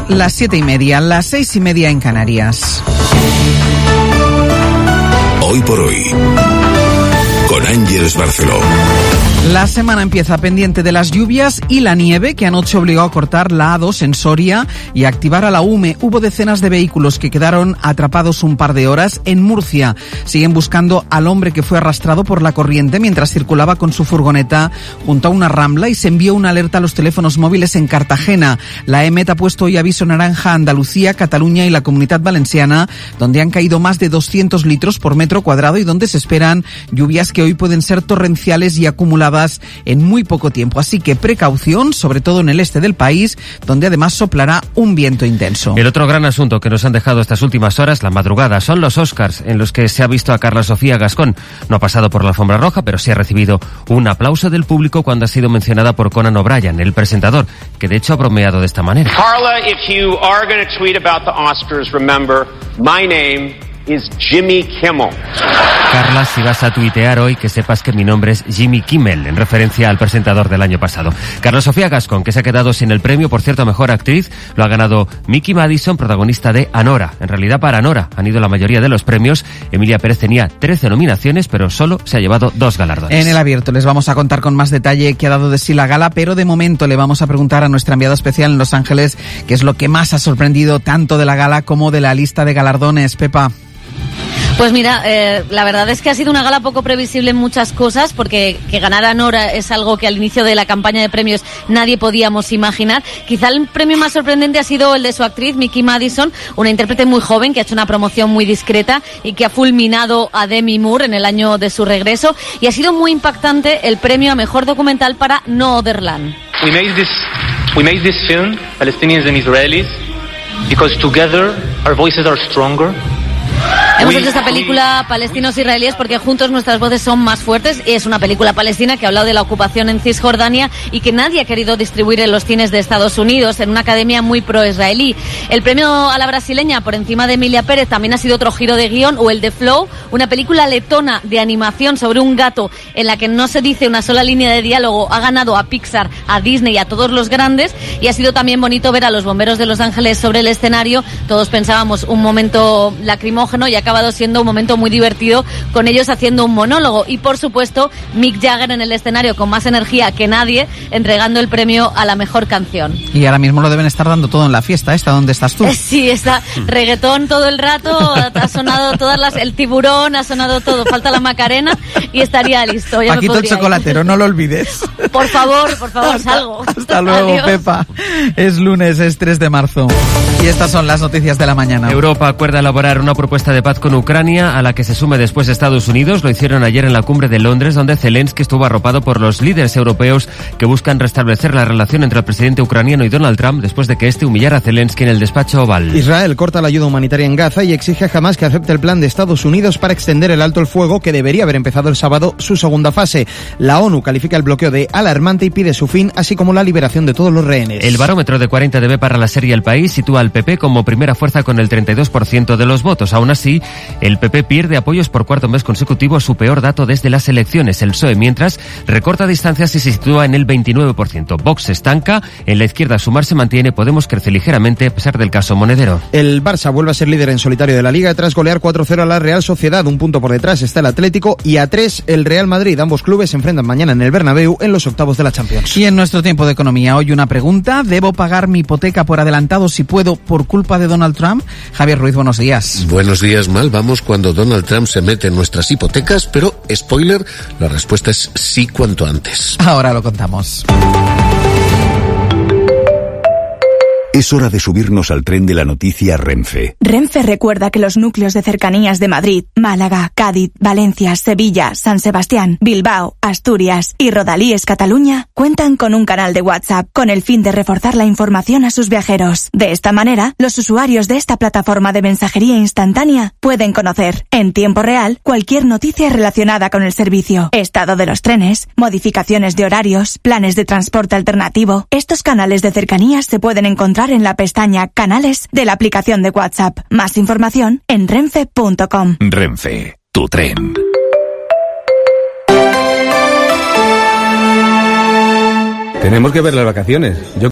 las 7:30, las 6:30 en Canarias. Hoy por hoy, con Ángeles Barceló. La semana empieza pendiente de las lluvias y la nieve, que anoche obligó a cortar la A2 en Soria y a activar a la UME. Hubo decenas de vehículos que quedaron atrapados un par de horas. En Murcia siguen buscando al hombre que fue arrastrado por la corriente mientras circulaba con su furgoneta junto a una rambla, y se envió una alerta a los teléfonos móviles en Cartagena. La EMET ha puesto hoy aviso naranja a Andalucía, Cataluña y la Comunidad Valenciana, donde han caído más de 200 litros por metro cuadrado y donde se esperan lluvias que hoy pueden ser torrenciales y acumuladas en muy poco tiempo. Así que precaución, sobre todo en el este del país, donde además soplará un viento intenso. El otro gran asunto que nos han dejado estas últimas horas, la madrugada, son los Oscars, en los que se ha visto a Carla Sofía Gascón. No ha pasado por la alfombra roja, pero sí ha recibido un aplauso del público cuando ha sido mencionada por Conan O'Brien, el presentador, que de hecho ha bromeado de esta manera. Carla, if you are going to tweet about the Oscars, remember, my name is Jimmy Kimmel. Carla, si vas a tuitear hoy, que sepas que mi nombre es Jimmy Kimmel, en referencia al presentador del año pasado. Carla Sofía Gascón, que se ha quedado sin el premio, por cierto, a Mejor Actriz, lo ha ganado Mickey Madison, protagonista de Anora. En realidad, para Anora han ido la mayoría de los premios. Emilia Pérez tenía 13 nominaciones, pero solo se ha llevado 2 galardones. En el abierto les vamos a contar con más detalle qué ha dado de sí la gala, pero de momento le vamos a preguntar a nuestra enviada especial en Los Ángeles qué es lo que más ha sorprendido tanto de la gala como de la lista de galardones. Pepa. Pues mira, la verdad es que ha sido una gala poco previsible en muchas cosas, porque que ganara Nora es algo que al inicio de la campaña de premios nadie podíamos imaginar. Quizá el premio más sorprendente ha sido el de su actriz, Mickey Madison, una intérprete muy joven que ha hecho una promoción muy discreta y que ha fulminado a Demi Moore en el año de su regreso. Y ha sido muy impactante el premio a Mejor Documental para No Other Land. We made this film, Palestinians and Israelis, because together our voices are stronger. Hemos hecho esta película palestinos-israelíes porque juntos nuestras voces son más fuertes. Es una película palestina que ha hablado de la ocupación en Cisjordania y que nadie ha querido distribuir en los cines de Estados Unidos, en una academia muy pro-israelí. El premio a la brasileña, por encima de Emilia Pérez, también ha sido otro giro de guión, o el de Flow, una película letona de animación sobre un gato en la que no se dice una sola línea de diálogo. Ha ganado a Pixar, a Disney y a todos los grandes, y ha sido también bonito ver a los bomberos de Los Ángeles sobre el escenario. Todos pensábamos un momento lacrimógeno y ha acabado siendo un momento muy divertido con ellos haciendo un monólogo. Y por supuesto Mick Jagger en el escenario con más energía que nadie, entregando el premio a la mejor canción. Y ahora mismo lo deben estar dando todo en la fiesta esta. ¿Dónde estás tú? Sí, está reggaetón todo el rato, ha sonado el tiburón, ha sonado todo, falta la Macarena y estaría listo. Ya Paquito el chocolatero, no lo olvides. Por favor, salgo. Hasta luego. Adiós. Pepa. Es lunes, es 3 de marzo. Y estas son las noticias de la mañana. Europa acuerda elaborar una propuesta de paz con Ucrania, a la que se sume después Estados Unidos. Lo hicieron ayer en la cumbre de Londres, donde Zelensky estuvo arropado por los líderes europeos que buscan restablecer la relación entre el presidente ucraniano y Donald Trump después de que este humillara a Zelensky en el despacho Oval. Israel corta la ayuda humanitaria en Gaza y exige a Hamas que acepte el plan de Estados Unidos para extender el alto el fuego, que debería haber empezado el sábado su segunda fase. La ONU califica el bloqueo de alarmante y pide su fin, así como la liberación de todos los rehenes. El barómetro de 40 dB para la serie El País sitúa al PP como primera fuerza con el 32% de los votos. Aún así, el PP pierde apoyos por cuarto mes consecutivo, su peor dato desde las elecciones. El PSOE, mientras, recorta distancias y se sitúa en el 29%. Vox se estanca, en la izquierda Sumar se mantiene, Podemos crece ligeramente a pesar del caso Monedero. El Barça vuelve a ser líder en solitario de la Liga tras golear 4-0 a la Real Sociedad. Un punto por detrás está el Atlético y a 3 el Real Madrid. Ambos clubes se enfrentan mañana en el Bernabéu en los octavos de la Champions. Y en nuestro tiempo de economía, hoy una pregunta: ¿debo pagar mi hipoteca por adelantado si puedo por culpa de Donald Trump? Javier Ruiz, buenos días. Buenos días. Mal vamos cuando Donald Trump se mete en nuestras hipotecas, pero, spoiler, la respuesta es sí cuanto antes. Ahora lo contamos. Es hora de subirnos al tren de la noticia Renfe. Renfe recuerda que los núcleos de cercanías de Madrid, Málaga, Cádiz, Valencia, Sevilla, San Sebastián, Bilbao, Asturias y Rodalíes Cataluña cuentan con un canal de WhatsApp con el fin de reforzar la información a sus viajeros. De esta manera, los usuarios de esta plataforma de mensajería instantánea pueden conocer, en tiempo real, cualquier noticia relacionada con el servicio, estado de los trenes, modificaciones de horarios, planes de transporte alternativo. Estos canales de cercanías se pueden encontrar en la pestaña Canales de la aplicación de WhatsApp. Más información en renfe.com. Renfe, tu tren. Tenemos que ver las vacaciones.